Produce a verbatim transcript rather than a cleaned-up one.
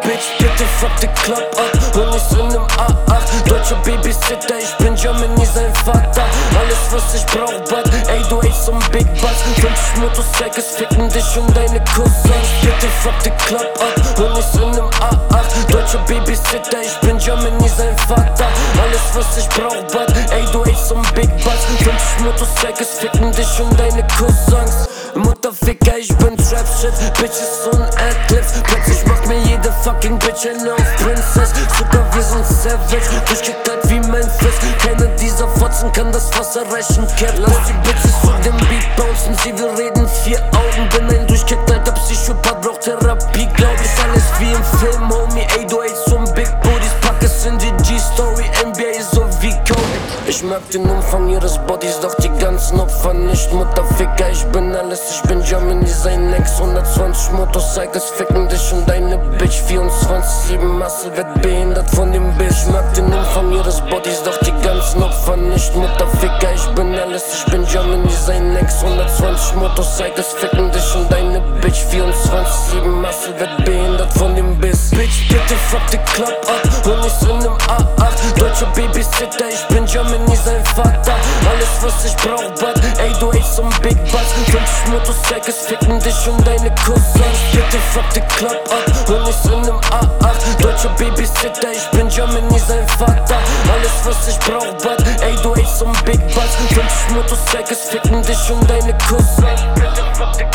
Bitch, bitte fuck the Club ab und nicht in nem A acht. Deutscher Babysitter, ich bin Germany sein Vater. Alles was ich brauch, but ey du Ace und Big Bass. fünfzig Motorcycles ficken dich und deine Cousins. Bitte fuck the Club ab und nicht in nem A acht. Deutscher Babysitter, ich bin Germany sein Vater. Alles was ich brauch, but ey du Ace und Big Bass. fünfzig Motorcycles ficken dich und deine Cousins. Mutterficker, ich bin Trap-Shit, Bitches und Adlibs. Plötzlich macht mir jede fucking Bitch eine auf Princess. Sogar wir sind savage, durchgekickt halt wie Memphis. Keiner dieser Fotzen kann das Wasser reichen, Cap. Lass die Bitches zu dem Beat bouncen, sie will reden, vier Augen. Bin ein durchgekickt alter Psychopath, braucht Therapie, glaub ich. Alles wie im Film, Homie, ey du Ace und Big Booties. Pack es in die G-Story, N B A so wie Kobe. Ich mag den Umfang ihres Bodies, doch die ganzen Opfer nicht. Mutterficker, ich bin alles, ich bin Germany sein Ex. hundertzwanzig Motorcycles ficken dich und deine Bitch. vierundzwanzig sieben Masse wird behindert von dem Bild. Ich mag den Umfang ihres Bodies, doch die ganzen Opfer nicht. Mutterficker, ich bin alles, ich bin Germany sein Ex. hundertzwanzig Motorcycles ficken dich und deine Bitch. vierundzwanzig sieben Masse wird behindert von dem Biss. Bitch, bitte fuck the Club ab und nicht in nem A acht. Deutscher Babysitter, ich bin Germany sein Vater. Alles was ich brauch, but ey du Ace und Big Bass. fünfzig Motorcycles ficken dich und deine Cousins. Bitte fuck the Club ab und nicht in nem A acht. Deutscher Babysitter, ich bin Germany sein Vater. Alles was ich brauch, but ey du Ace und Big Bass. fünfzig Motorcycles ficken dich und deine Cousins. Bitte fuck the